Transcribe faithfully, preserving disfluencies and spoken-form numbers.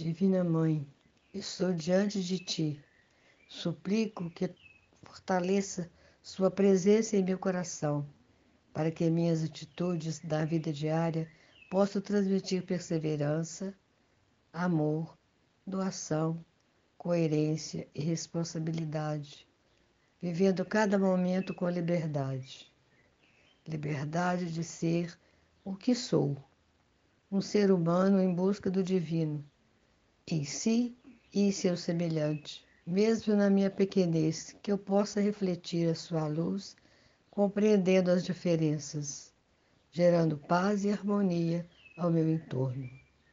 Divina Mãe, estou diante de Ti. Suplico que fortaleça Sua presença em meu coração, para que minhas atitudes da vida diária possam transmitir perseverança, amor, doação, coerência e responsabilidade, vivendo cada momento com liberdade. Liberdade de ser o que sou, um ser humano em busca do divino, em si e em seu semelhante, mesmo na minha pequenez, que eu possa refletir a sua luz, compreendendo as diferenças, gerando paz e harmonia ao meu entorno.